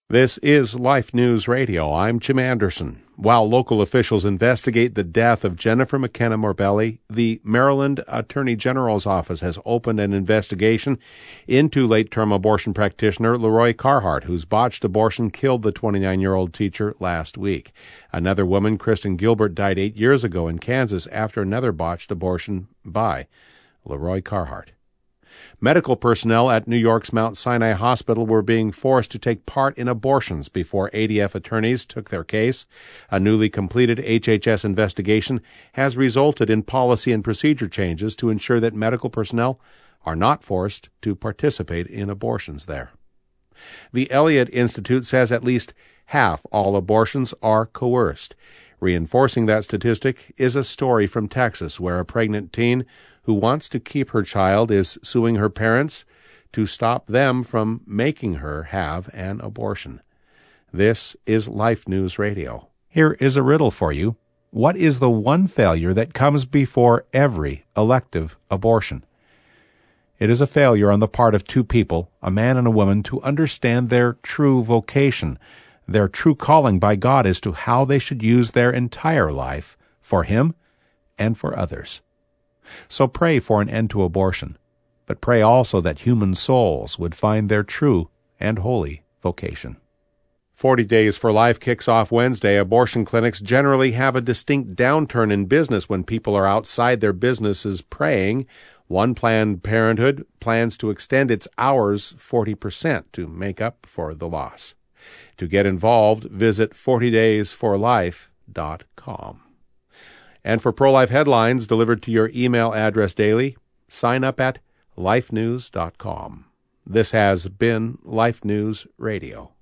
This is Life News Radio. I'm Jim Anderson. While local officials investigate the death of Jennifer McKenna Morbelli, the Maryland Attorney General's Office has opened an investigation into late-term abortion practitioner Leroy Carhart, whose botched abortion killed the 29-year-old teacher last week. Another woman, Kristen Gilbert, died 8 years ago in Kansas after another botched abortion by Leroy Carhart. Medical personnel at New York's Mount Sinai Hospital were being forced to take part in abortions before ADF attorneys took their case. A newly completed HHS investigation has resulted in policy and procedure changes to ensure that medical personnel are not forced to participate in abortions there. The Elliott Institute says at least half all abortions are coerced. Reinforcing that statistic is a story from Texas where a pregnant teen who wants to keep her child is suing her parents to stop them from making her have an abortion. This is Life News Radio. Here is a riddle for you. What is the one failure that comes before every elective abortion? It is a failure on the part of two people, a man and a woman, to understand their true vocation. Their true calling by God as to how they should use their entire life for Him and for others. So pray for an end to abortion, but pray also that human souls would find their true and holy vocation. 40 Days for Life kicks off Wednesday. Abortion clinics generally have a distinct downturn in business when people are outside their businesses praying. One Planned Parenthood plans to extend its hours 40% to make up for the loss. To get involved, visit 40daysforlife.com. And for pro-life headlines delivered to your email address daily, sign up at lifenews.com. This has been Life News Radio.